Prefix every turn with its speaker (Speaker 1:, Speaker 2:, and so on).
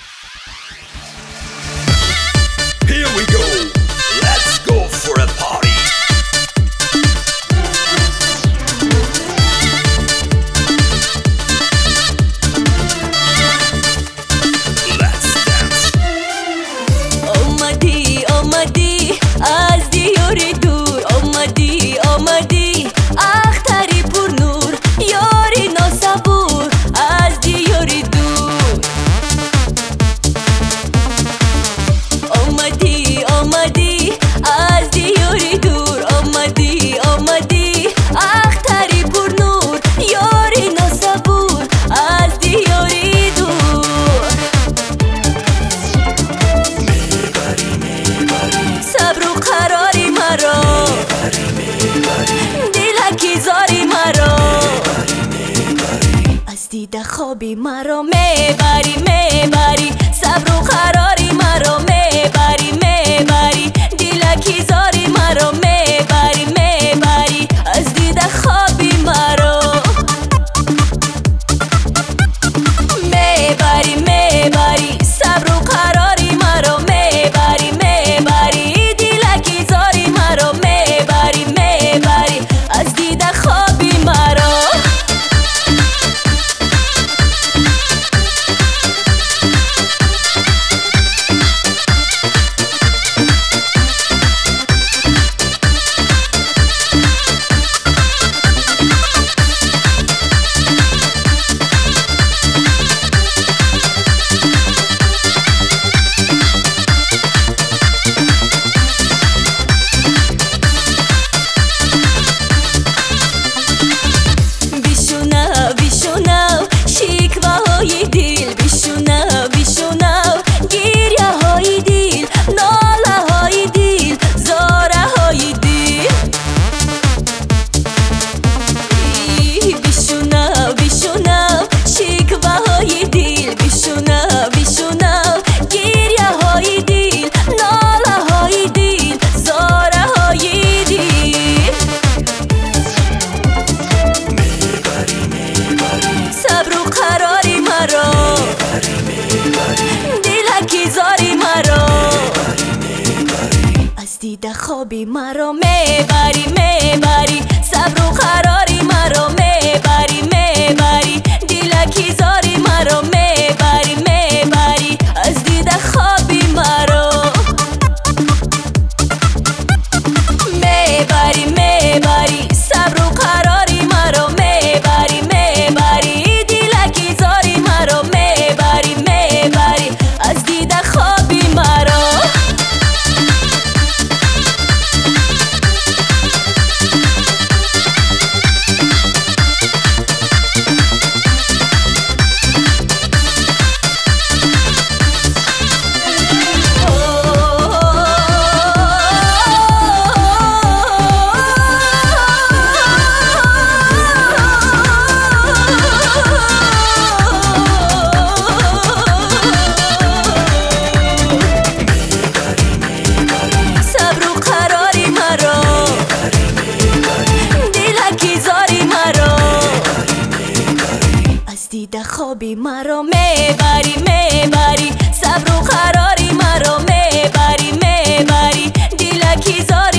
Speaker 1: Here we go, let's go for a party. Let's dance.
Speaker 2: اومدی از دیار دور، اومدی اختری پر نور، یاری ناصبور از دیار دور. اومدی از دیار دور، اومدی اختری پر نور، یاری ناصبور از دیار دور. صبر و قراری مرا، دلکی زاری مرا، از دیده خوابی مرا میبری. صبر و قراری مرا میبری، دلکی زاری مرا میبری، از دیده خوابی مرا میبری. صبر و قراری مرا میبری، دلکی زاری مرا میبری، از دیده خوابی مرا. بیشونو شکوه های دل، بیشونو گریه های دل، ناله های دل، زاره های دل. بیشونو شکوه های دل، بیشونو گریه های دل، ناله های دل، زاره های دل. صبر و قراری مرا، دلکی زاری مرا، از دیده خوابی مرا میبری. صبر و قراری مرا میبری، دلکی زاری مرا میبری، از دیده خوابی مرا میبری. صبر و قراری مرا میبری، دلکی زاری مرا میبری، از دیده خوابی مرا. دیده خوابی مرا میبری. صبر و قراری مرا میبری، دلکی زاری